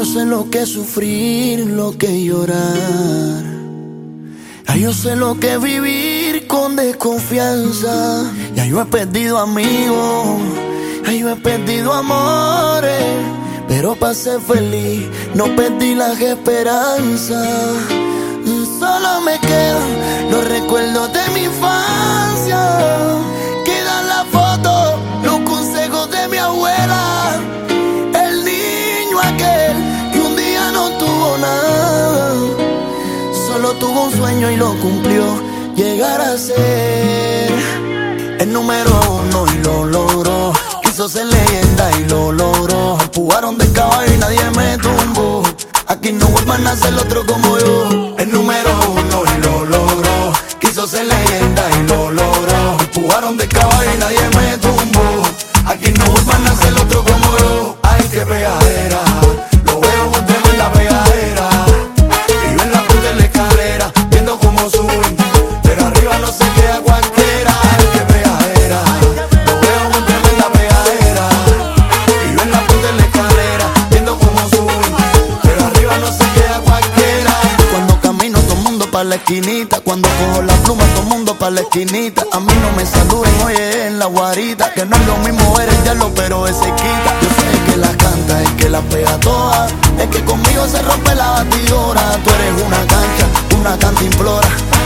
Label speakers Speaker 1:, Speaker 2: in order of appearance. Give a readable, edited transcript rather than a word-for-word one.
Speaker 1: yo sé lo que es sufrir, lo que es llorar. Ya yo sé lo que es vivir con desconfianza. Ya yo he perdido amigos, ya yo he perdido amores, pero para ser feliz no perdí las esperanzas. Solo me quedan los recuerdos de mi infancia. Quedan las fotos, los consejos de mi abuela. El niño aquel que un día no tuvo nada, solo tuvo un sueño y lo cumplió. Llegar a ser el número uno y lo logró. Quiso ser leyenda y lo logró. Jugaron de caballo y nadie me tumbó. Aquí no vuelvan a ser otro como yo. El número uno y lo logró. Quiso ser leyenda y lo logró. Jugaron de caballo y nadie me tumbó. Aquí no vuelvan a ser otro como yo. Ay, qué pegadera, lo veo con tremenda pegadera. Vivo en la punta de la escalera, viendo cómo suben, pero arriba no se queda cualquiera. Ay, qué pegadera, lo veo con tremenda pegadera. Vivo en la punta de la escalera, viendo cómo suben, pero arriba no se queda cualquiera. Cuando camino todo el mundo pa' la esquinita, cuando cojo la pluma todo el mundo pa' la esquinita. A mí no me saluden, oye, en la guarita, que no es lo mismo ver el diablo, pero ese quita. Yo sé que la canta, es que la pega toda, es que conmigo se rompe la batidora. Tú eres una cancha, una canta implora.